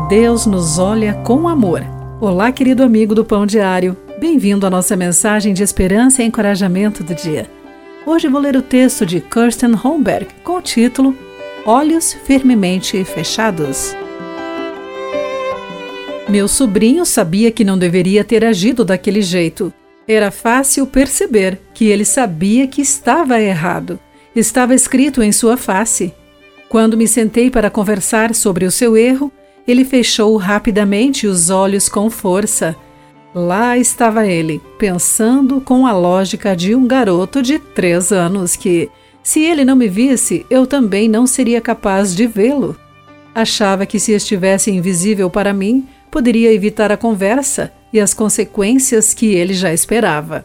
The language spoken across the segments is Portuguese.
Deus nos olha com amor. Olá, querido amigo do Pão Diário. Bem-vindo à nossa mensagem de esperança e encorajamento do dia. Hoje vou ler o texto de Kirsten Holmberg com o título Olhos Firmemente Fechados. Meu sobrinho sabia que não deveria ter agido daquele jeito. Era fácil perceber que ele sabia que estava errado. Estava escrito em sua face. Quando me sentei para conversar sobre o seu erro, ele fechou rapidamente os olhos com força. Lá estava ele, pensando com a lógica de um garoto de 3 anos que, se ele não me visse, eu também não seria capaz de vê-lo. Achava que se estivesse invisível para mim, poderia evitar a conversa e as consequências que ele já esperava.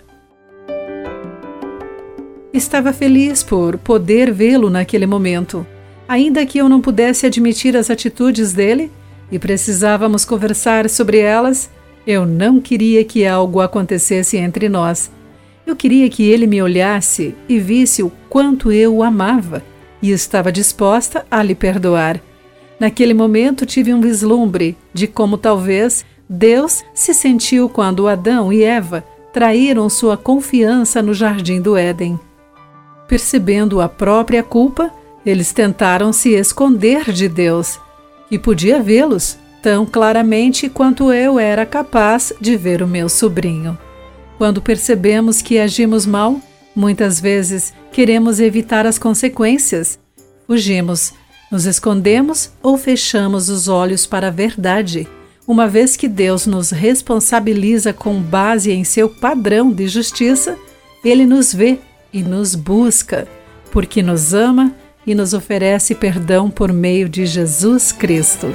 Estava feliz por poder vê-lo naquele momento. Ainda que eu não pudesse admitir as atitudes dele e precisávamos conversar sobre elas, eu não queria que algo acontecesse entre nós. Eu queria que ele me olhasse e visse o quanto eu o amava e estava disposta a lhe perdoar. Naquele momento tive um vislumbre de como talvez Deus se sentiu quando Adão e Eva traíram sua confiança no jardim do Éden. Percebendo a própria culpa, eles tentaram se esconder de Deus, que podia vê-los tão claramente quanto eu era capaz de ver o meu sobrinho. Quando percebemos que agimos mal, muitas vezes queremos evitar as consequências. Fugimos, nos escondemos ou fechamos os olhos para a verdade, uma vez que Deus nos responsabiliza com base em seu padrão de justiça. Ele nos vê e nos busca, porque nos ama e nos oferece perdão por meio de Jesus Cristo.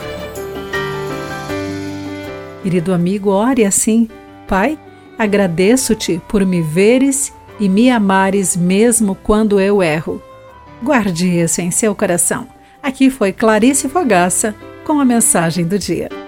Querido amigo, ore assim: Pai, agradeço-te por me veres e me amares mesmo quando eu erro. Guarde isso em seu coração. Aqui foi Clarice Fogaça com a mensagem do dia.